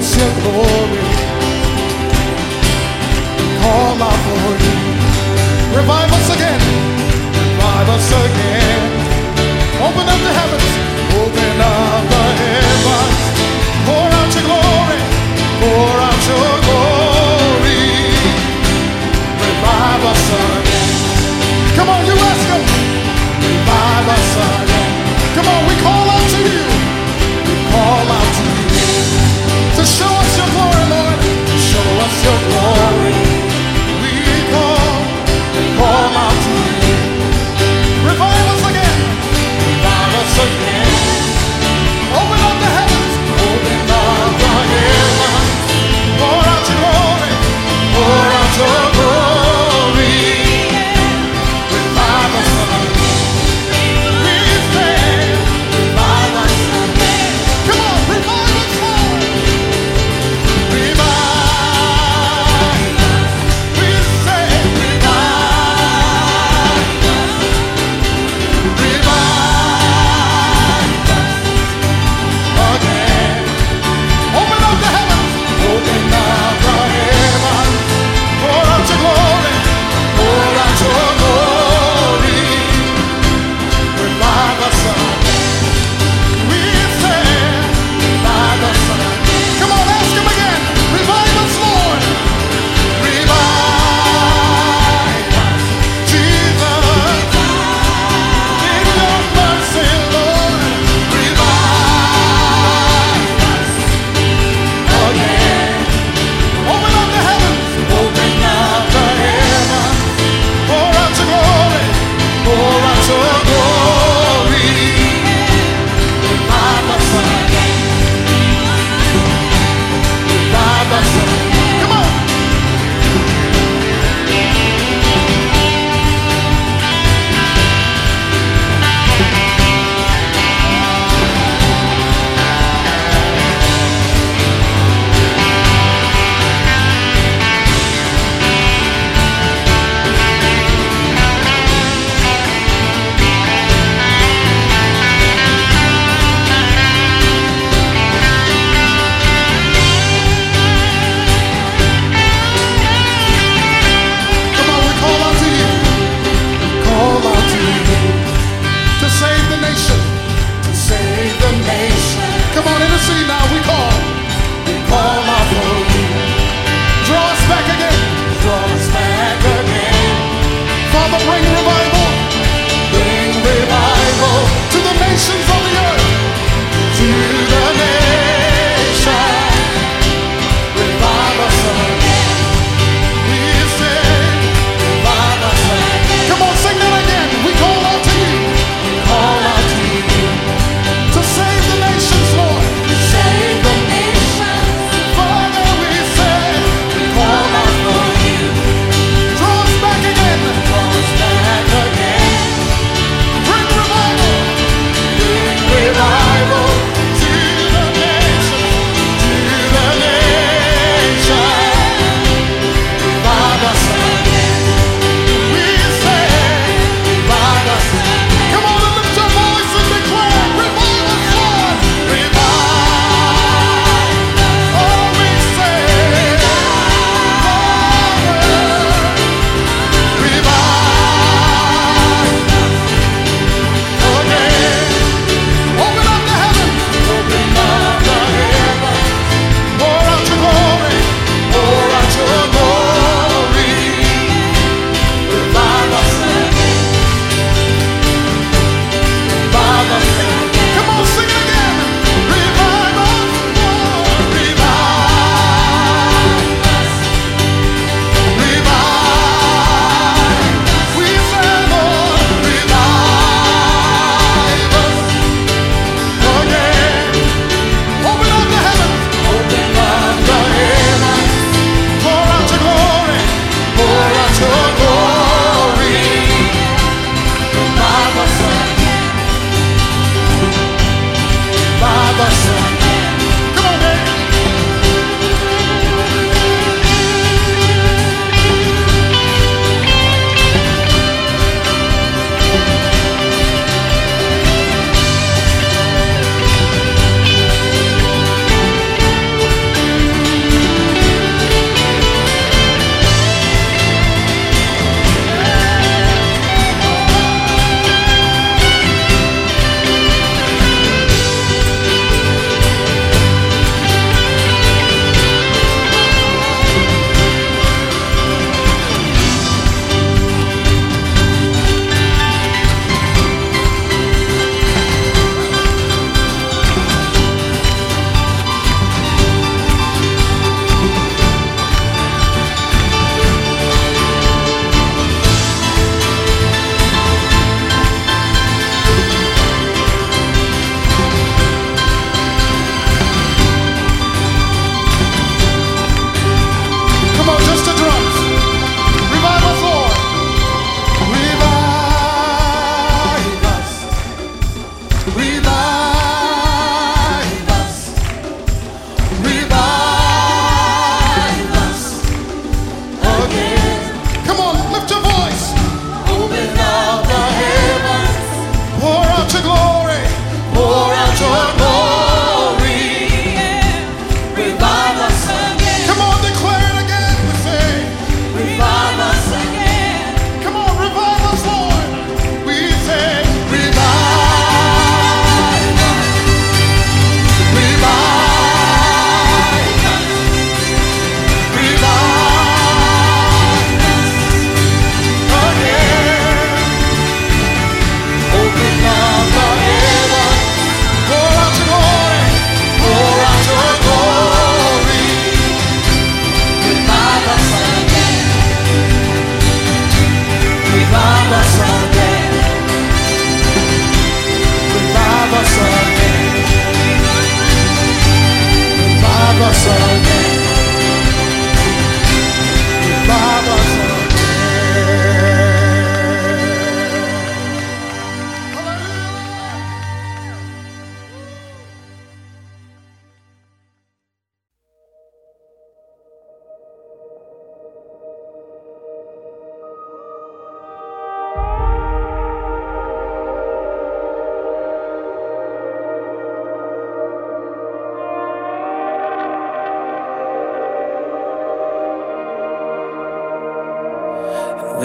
us your glory. Call out for you. Revive us again. Revive us again. Open up the heavens. Open up the heavens. Pour out your glory. Pour out your glory. Revive us again. Come on, you ask him. Revive us again. Come on, we call out to you. We call out to you. To show us your glory, Lord. Show us your glory. We call out to you. Revive us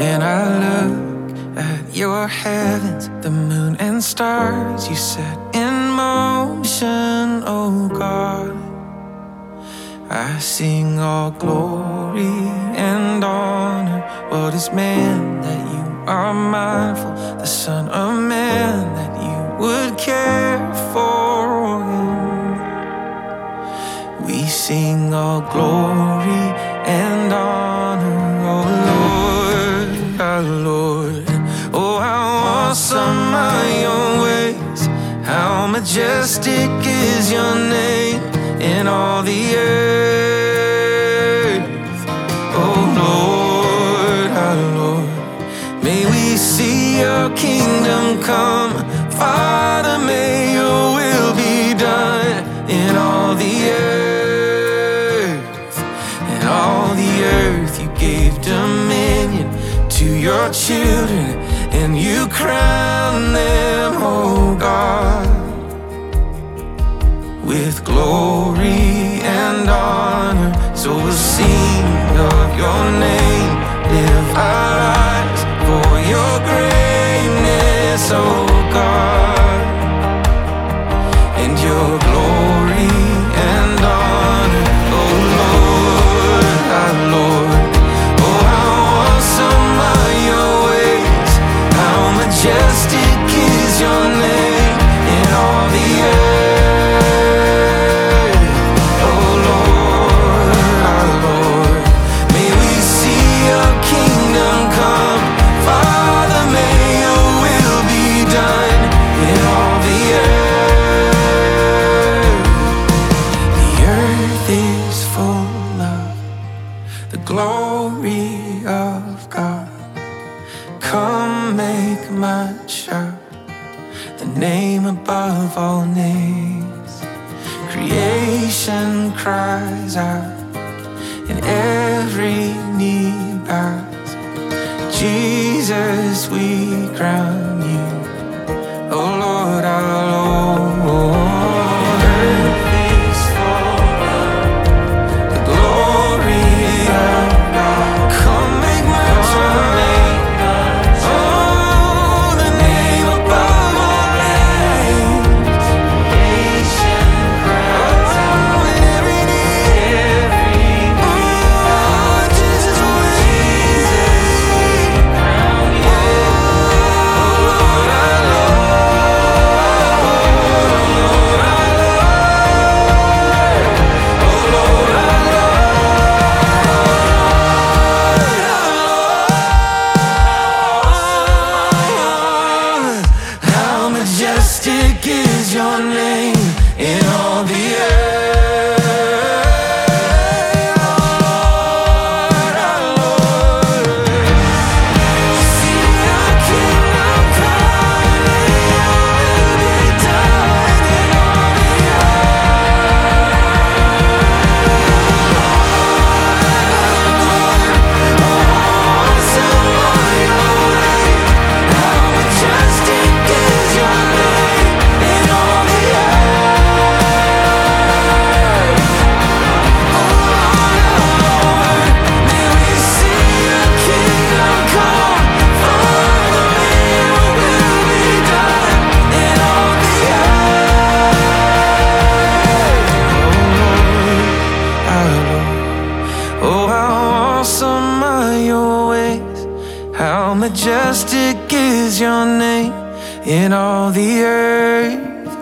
When I look at your heavens, the moon and stars you set in motion, oh God, I sing all glory and honor. What is man that you are mindful, the Son of Man that you would care for him? We sing all glory and honor, oh Lord, our Lord. Oh, how awesome are your ways, how majestic is your name in all the earth. Oh Lord, our Lord, may we see your kingdom come. Father, may your will be done in all the earth. In all the earth you gave dominion to your children, and you crown them, oh God, with glory and honor. So we'll sing of your name, live our lives for your greatness, oh God, and your glory and honor, oh Lord, our Lord. Oh, how awesome are your ways, how majestic is your name in all the earth. Oh Lord, our Lord, may we see your kingdom come. Father, may your will be done in all the earth. The earth is full of the glory of God. Come make much of the name above all names. Creation cries out and every knee bows. Jesus, we crown you, oh Lord, our Lord. Earth is full of the glory of God. Come make much of the name above all names. Creation cries out and every knee. Oh, Jesus, we crown you, oh Lord, our Lord. How majestic is your name in all the earth, our Lord. See your kingdom come, your will be done in all the awesome are your ways, how majestic is your name in all the earth. Oh Lord, may we see your kingdom come. Father, may your will be done in all the earth. Oh Lord, oh how awesome are your ways, how majestic is your name in all the earth.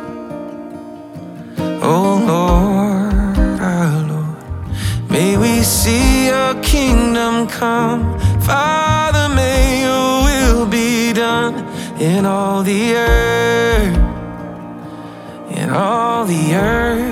Oh Lord, our Lord, may we see your kingdom come. Father, may your will be done in all the earth, in all the earth.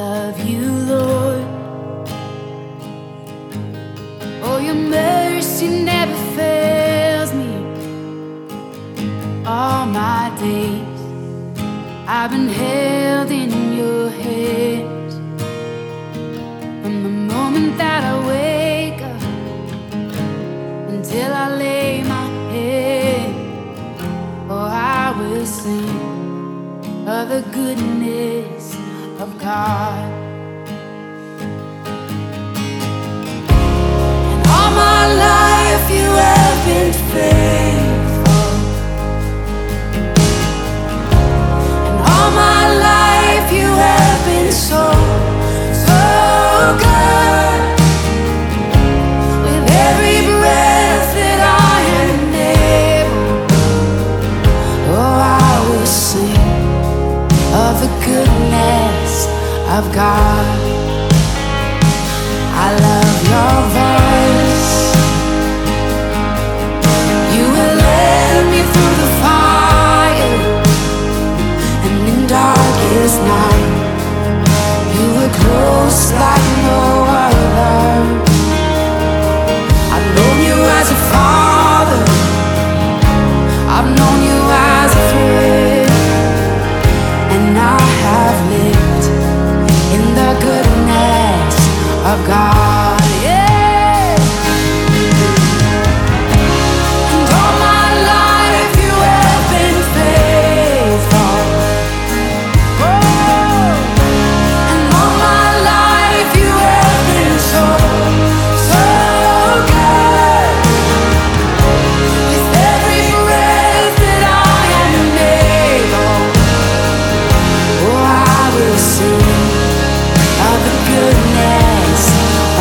love you, Lord. Oh, your mercy never fails me. All my days I've been held in your hands. From the moment that I wake up until I lay my head, oh, I will sing of the goodness of God. And all my life you have been faithful. And all my life you have been so, so good. With every breath that I am able, oh, I will sing of the goodness of God. I love your voice. You will lead me through the fire, and in darkest night you were close like no other. I've known you as a father, I've known you as a friend, and I have lived in the goodness of God. Yeah. And all my life you have been faithful. Oh. And all my life you have been so, so good. With every breath that I am able, oh, I will sing of the goodness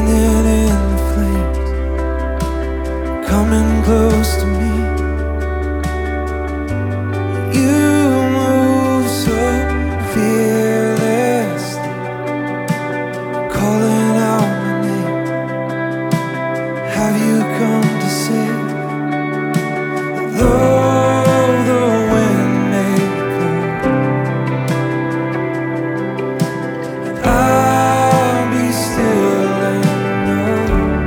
standing in the flames, coming close to me. You move so fearlessly, calling out my name. Have you come to save? Though the wind may blow, I'll be still and know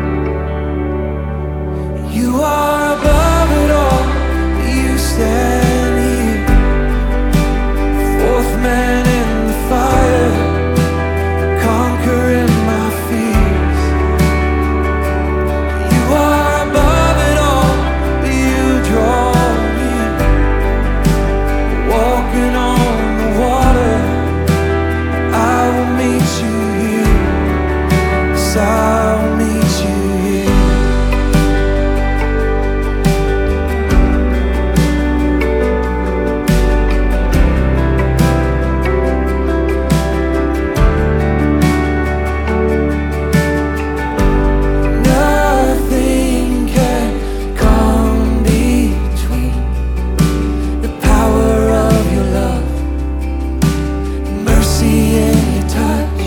you are above it all. You stand here, fourth man in the fire, conquering my fears. You are above it all, you draw me, walking on the water. I will meet you here, yes, I will meet you here. Nothing can come between the power of your love, mercy in your touch.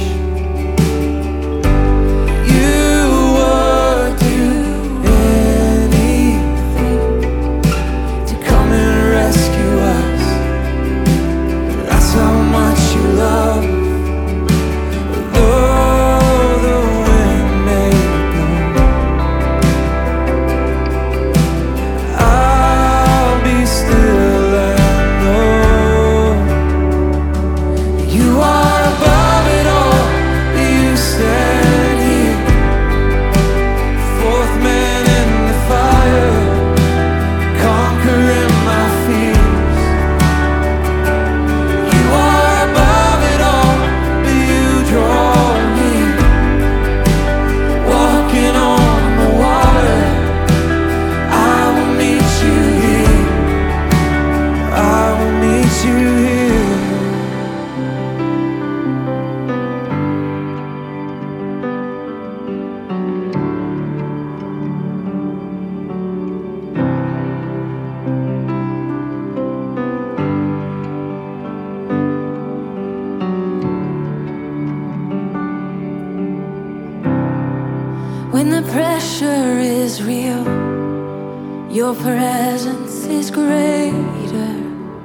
You would do anything to come and rescue us. That's how much you love. Though the wind may blow, I'll be still and know you are above it all. You stand here, fourth man in the fire, conquering my fears. You are above it all, you draw me, walking on the water. I will meet you here, I will meet you here. When the pressure is real, your presence is greater.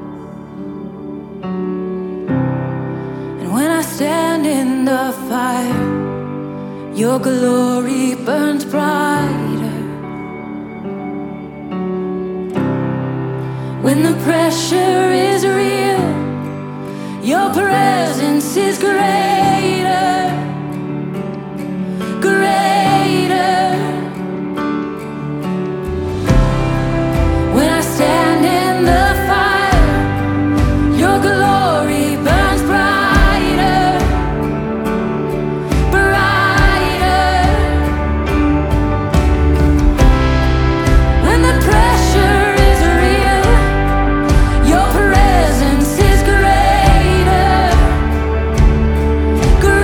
And when I stand in the fire, your glory burns brighter. When the pressure is real, your presence is greater, greater. When I stand in the fire, your glory burns brighter, brighter. When the pressure is real, your presence is greater, greater.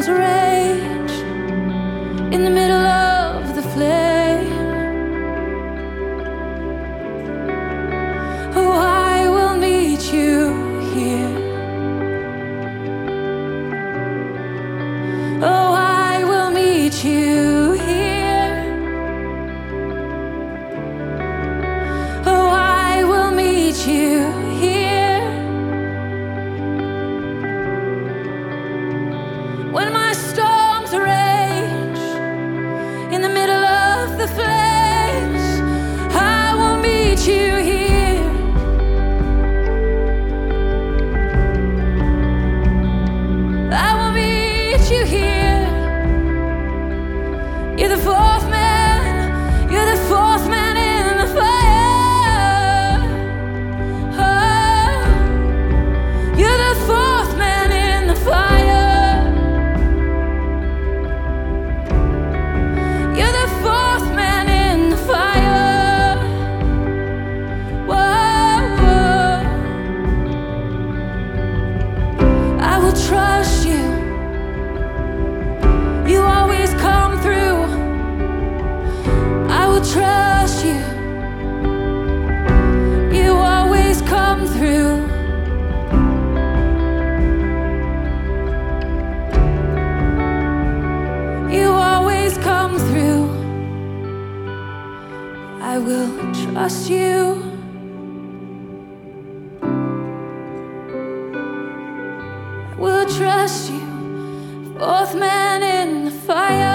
storms rage in the middle of the flame, oh, I will meet you here. Oh, I will meet you here. Oh, I will meet you here. When my storms rage in the middle of the flames, I will meet you here. I will meet you here. You're the fourth man. You're the fourth man in the fire. Oh, you're the fourth man in the fire. You're the fourth man in the fire. Whoa, whoa. I will trust you. You always come through. I will trust you. You always come through. You always come through. I will trust you. I will trust you. Fourth man in the fire.